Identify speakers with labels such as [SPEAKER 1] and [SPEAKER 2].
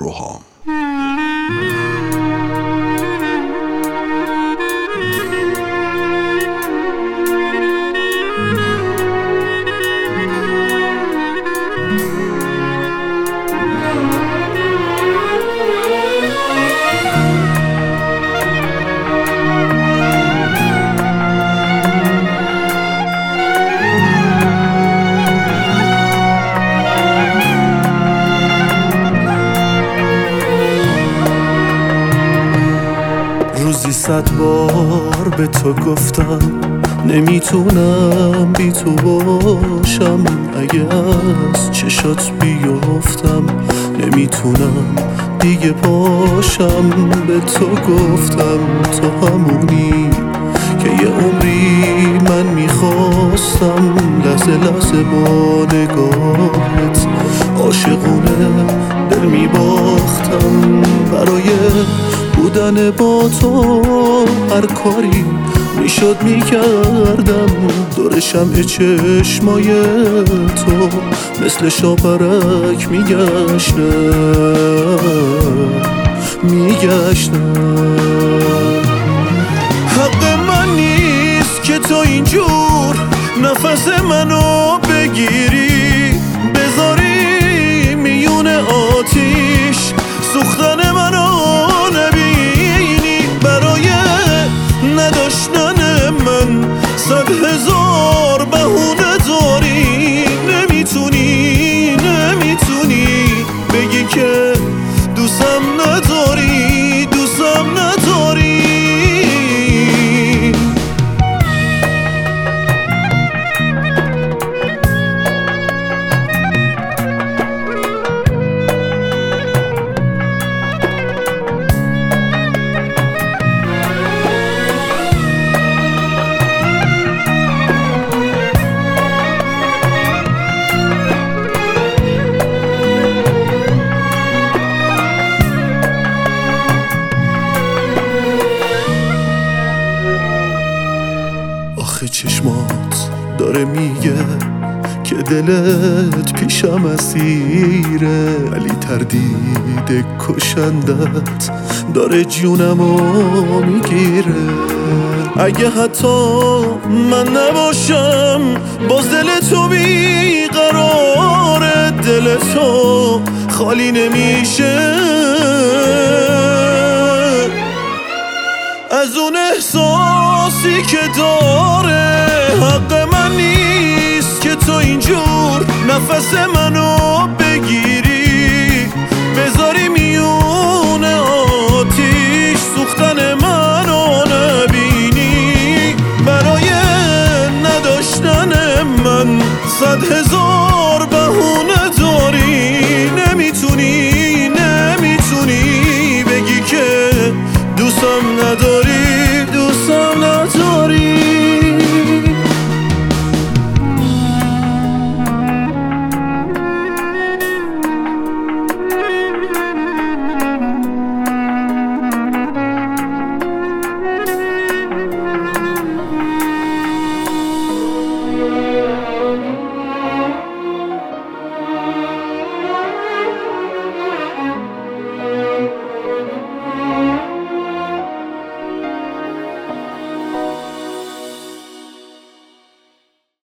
[SPEAKER 1] روحام.
[SPEAKER 2] روزی 100 بار به تو گفتم نمیتونم بی تو باشم، اگه از چشات بیفتم نمیتونم دیگه باشم. به تو گفتم تو همونی که یه عمری من میخواستم، لحظه لحظه با نگاهت عاشقونه دل میباختم. برای بودن با تو هر کاری میشد میکردم، دور شمع چشمای تو مثل شاپرک میگشتم. حق من نیست که تو اینجور نفس منو بگیری، بذاری میون آتیش سوختن منو نبینی. برای نداشتن من 100,000 بهونه داری، نمیتونی بگی که دوستم نداری، دوستم نداری. آخه چشمات داره میگه که دلت پیشم اسیره، ولی تردید کشندت داره جونمو میگیره. اگه حتی من نباشم باز دل تو بیقراره، دل تو خالی نمیشه از اون احساسی که داره. حق من نیست که تو اینجور نفس منو بگیری، بذاری میون آتیش سوختن منو نبینی. برای نداشتن من 100,000